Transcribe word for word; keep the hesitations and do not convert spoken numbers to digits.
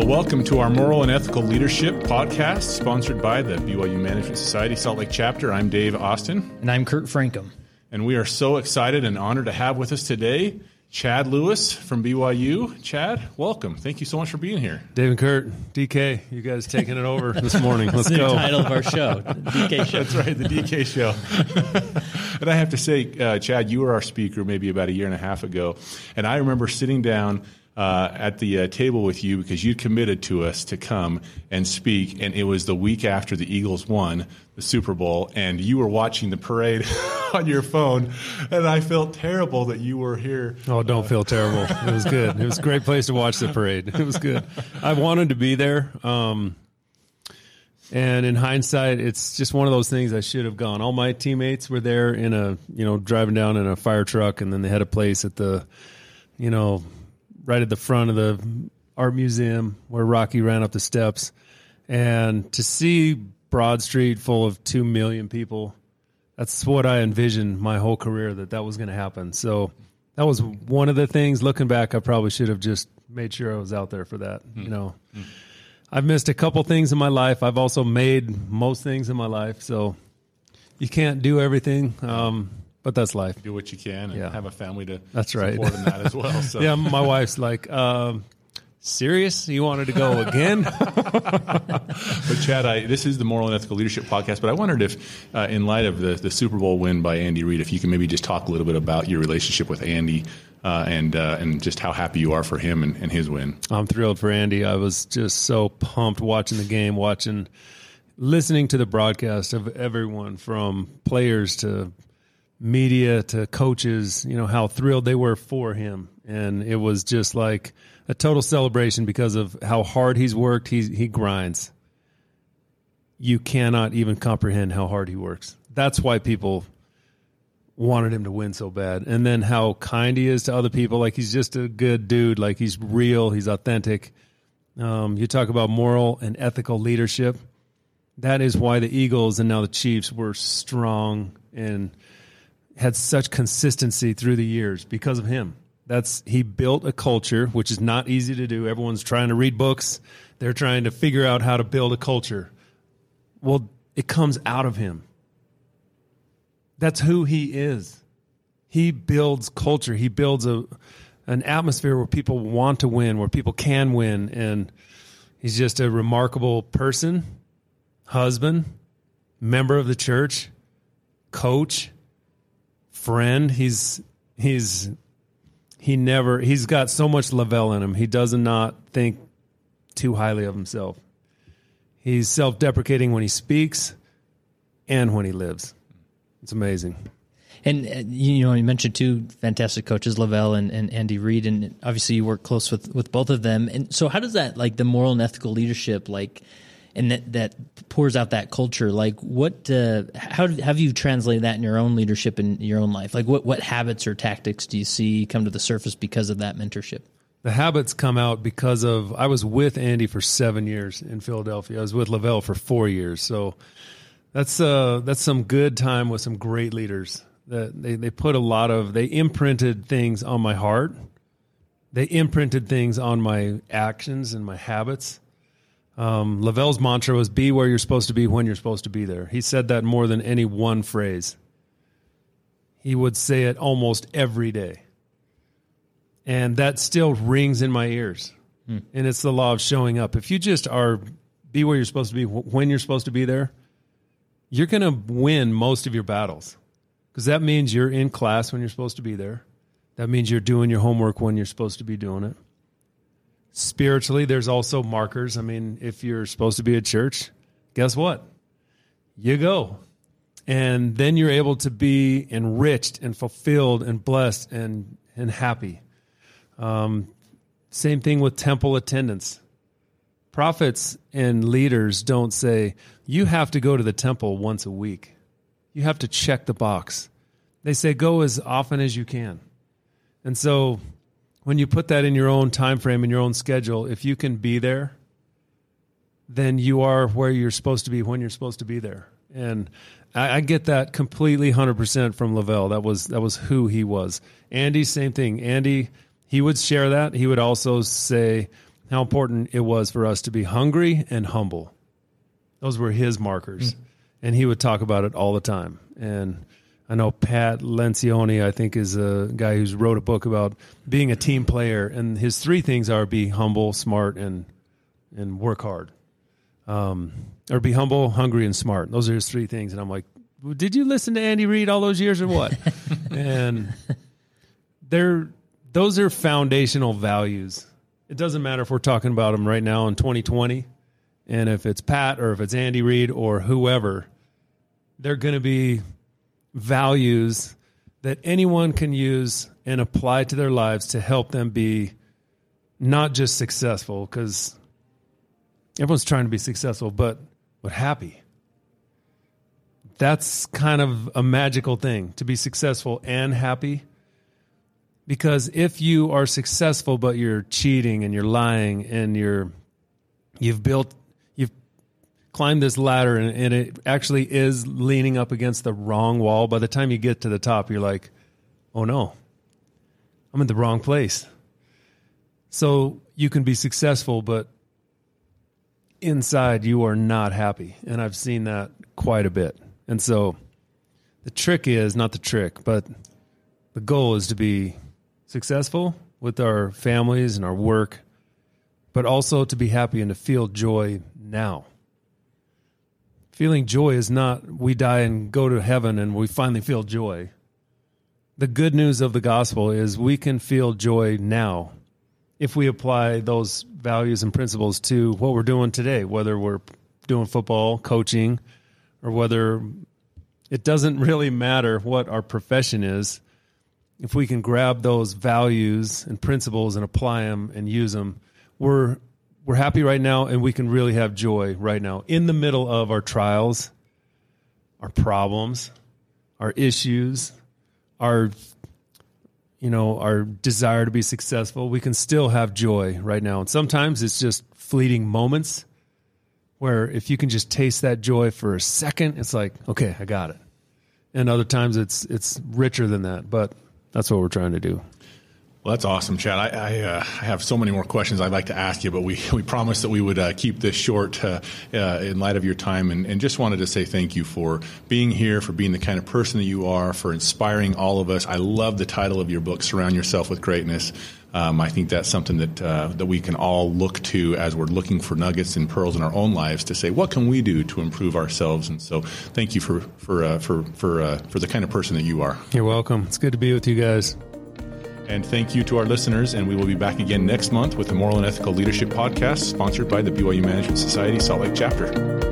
Welcome to our Moral and Ethical Leadership podcast, sponsored by the B Y U Management Society Salt Lake Chapter. I'm Dave Austin. And I'm Kurt Frankum. And we are so excited and honored to have with us today Chad Lewis from B Y U. Chad, welcome. Thank you so much for being here. Dave and Kurt, D K, you guys taking it over this morning. Let's That's go. The title of our show, the D K Show. That's right, the D K Show. And I have to say, uh, Chad, you were our speaker maybe about a year and a half ago. And I remember sitting down Uh, at the uh, table with you because you committed to us to come and speak, and it was the week after the Eagles won the Super Bowl, and you were watching the parade on your phone, and I felt terrible that you were here. Oh, don't uh, feel terrible. It was good. It was a great place to watch the parade. It was good. I wanted to be there, um, and in hindsight, it's just one of those things I should have gone. All my teammates were there in a, you know, driving down in a fire truck, and then they had a place at the, you know, right at the front of the art museum where Rocky ran up the steps. And to see Broad Street full of two million people, that's what I envisioned my whole career, that that was going to happen. So that was one of the things, looking back, I probably should have just made sure I was out there for that. Mm-hmm. You know, mm-hmm. I've missed a couple things in my life. I've also made most things in my life. So you can't do everything. Um, But that's life. Do what you can and yeah. have a family to that's right. support in that as well. So. Yeah, my wife's like, um, serious? You wanted to go again? But Chad, I, this is the Moral and Ethical Leadership podcast, but I wondered if, uh, in light of the, the Super Bowl win by Andy Reid, if you can maybe just talk a little bit about your relationship with Andy uh, and uh, and just how happy you are for him and, and his win. I'm thrilled for Andy. I was just so pumped watching the game, watching, listening to the broadcast of everyone from players to media to coaches, you know, how thrilled they were for him. And it was just like a total celebration because of how hard he's worked. He, he grinds. You cannot even comprehend how hard he works. That's why people wanted him to win so bad. And then how kind he is to other people. Like, he's just a good dude. Like, he's real. He's authentic. Um, you talk about moral and ethical leadership. That is why the Eagles and now the Chiefs were strong and had such consistency through the years because of him. That's he built a culture, which is not easy to do. Everyone's trying to read books. They're trying to figure out how to build a culture. Well, it comes out of him. That's who he is. He builds culture. He builds a an atmosphere where people want to win, where people can win, and he's just a remarkable person, husband, member of the church, coach, friend. He's he's he never he's got so much Lavelle in him. He does not think too highly of himself. He's self-deprecating when he speaks and when he lives. It's amazing. And uh, you know, you mentioned two fantastic coaches, Lavelle and, and Andy Reid, and obviously you work close with with both of them. And so, how does that, like, the moral and ethical leadership, like, and that, that pours out that culture, like, what, uh, how have you translated that in your own leadership in your own life? Like, what, what habits or tactics do you see come to the surface because of that mentorship? The habits come out because of, I was with Andy for seven years in Philadelphia. I was with Lavelle for four years. So that's, uh, that's some good time with some great leaders. That they, they put a lot of, they imprinted things on my heart. They imprinted things on my actions and my habits. Um, Lavelle's mantra was be where you're supposed to be when you're supposed to be there. He said that more than any one phrase. He would say it almost every day. And that still rings in my ears. Hmm. And it's the law of showing up. If you just are be where you're supposed to be when you're supposed to be there, you're going to win most of your battles. Because that means you're in class when you're supposed to be there. That means you're doing your homework when you're supposed to be doing it. Spiritually, there's also markers. I mean, if you're supposed to be at church, guess what? You go. And then you're able to be enriched and fulfilled and blessed and, and happy. Um, same thing with temple attendance. Prophets and leaders don't say, you have to go to the temple once a week. You have to check the box. They say, go as often as you can. And so when you put that in your own time frame, in your own schedule, if you can be there, then you are where you're supposed to be when you're supposed to be there. And I, I get that completely one hundred percent from Lavelle. That was that was who he was. Andy, same thing. Andy, he would share that. He would also say, how important it was for us to be hungry and humble. Those were his markers. Mm. And he would talk about it all the time. And I know Pat Lencioni, I think, is a guy who's wrote a book about being a team player. And his three things are be humble, smart, and and work hard. Um, or be humble, hungry, and smart. Those are his three things. And I'm like, did you listen to Andy Reid all those years or what? And they're, those are foundational values. It doesn't matter if we're talking about them right now in twenty twenty. And if it's Pat or if it's Andy Reid or whoever, they're going to be values that anyone can use and apply to their lives to help them be not just successful, because everyone's trying to be successful, but but happy. That's kind of a magical thing, to be successful and happy. Because if you are successful but you're cheating and you're lying and you're you've built you've climbed this ladder and, and it actually is leaning up against the wrong wall, by the time you get to the top, you're like, oh no, I'm in the wrong place. So you can be successful, but inside you are not happy. And I've seen that quite a bit. And so the trick is, not the trick, but the goal is to be successful with our families and our work, but also to be happy and to feel joy now. Feeling joy is not we die and go to heaven and we finally feel joy. The good news of the gospel is we can feel joy now if we apply those values and principles to what we're doing today, whether we're doing football, coaching, or whether it doesn't really matter what our profession is. If we can grab those values and principles and apply them and use them, we're we're happy right now, and we can really have joy right now in the middle of our trials, our problems, our issues, our you know, our desire to be successful. We can still have joy right now. And sometimes it's just fleeting moments where if you can just taste that joy for a second, it's like, okay, I got it. And other times it's it's richer than that, but that's what we're trying to do. Well, that's awesome, Chad. I, I, uh, I have so many more questions I'd like to ask you, but we, we promised that we would uh, keep this short uh, uh, in light of your time, and, and just wanted to say thank you for being here, for being the kind of person that you are, for inspiring all of us. I love the title of your book, Surround Yourself with Greatness. Um, I think that's something that uh, that we can all look to as we're looking for nuggets and pearls in our own lives to say, what can we do to improve ourselves? And so thank you for for uh, for for uh, for the kind of person that you are. You're welcome. It's good to be with you guys. And thank you to our listeners, and we will be back again next month with the Moral and Ethical Leadership Podcast, sponsored by the B Y U Management Society Salt Lake Chapter.